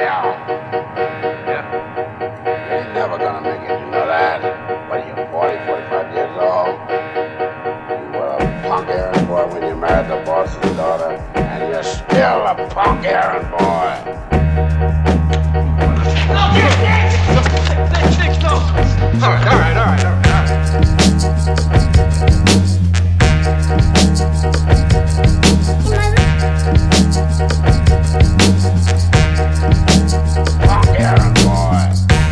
You ain't never gonna make it, you know that? What are you, 40, 45 years old? You were a punk errand boy when you married the boss's daughter, and you're still a punk errand boy. No! All right. Punk errand boy.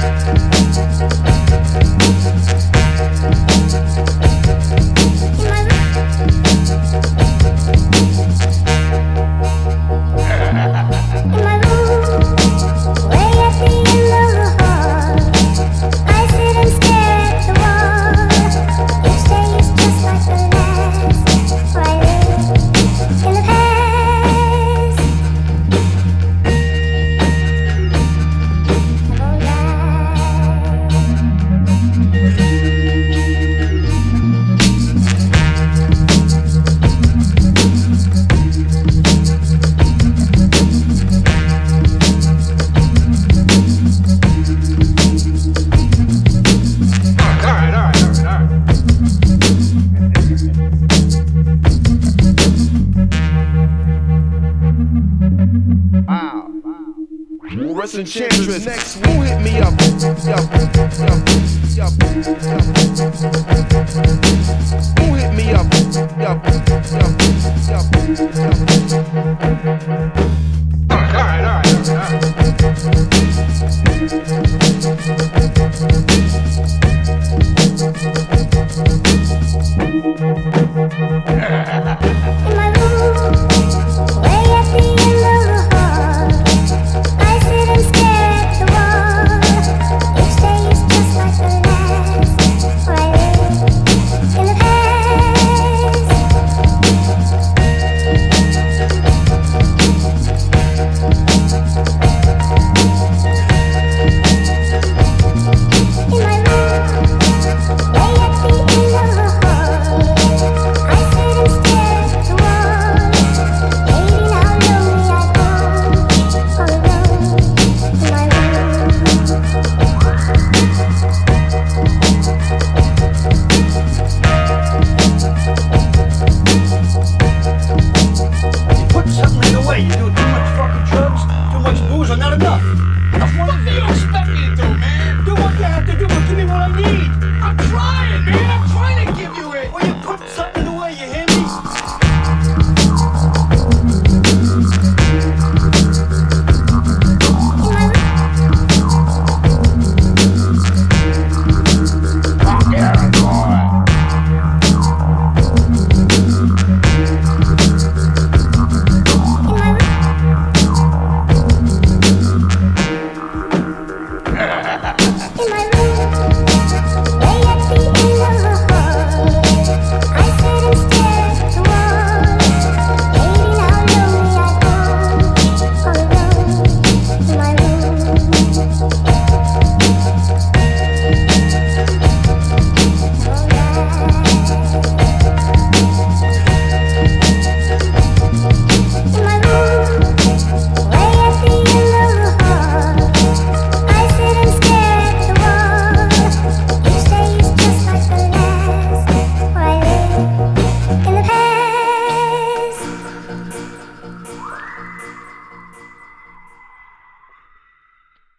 Russ Enchantress, next who hit me up? Who hit me up? All right.